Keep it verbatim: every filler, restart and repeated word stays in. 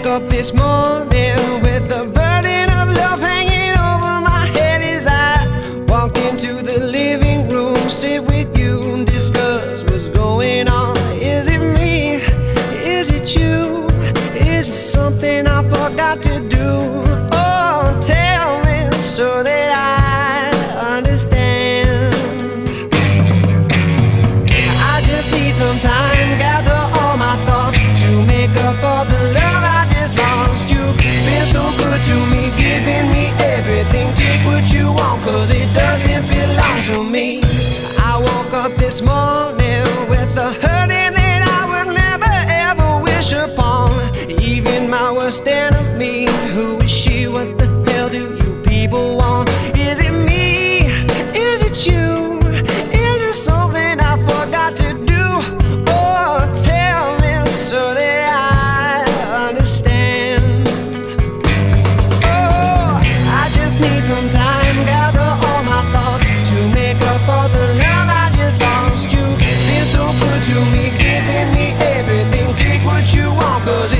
woke up this morning with a burden of love hanging over my head as I walked into the living room, sit with you and discuss what's going on. Is it me? Is it you? Is it something I forgot to do? Oh, tell me so that I understand. I just need some time, gather all my thoughts to make up for the love I just lost. You've been so good to me, giving me everything. Take what you want, cause it doesn't belong to me. I woke up this morning with a hurting that I would never ever wish upon. Even my worst enemy, who is she? What the hell do you people want? Is it me? Is it you? Is it something I forgot to do? Oh, tell me so that I understand. Oh, I just need some time, gather all my thoughts to make up for the love I just lost. You've been so good to me, giving me everything. Take what you want, cause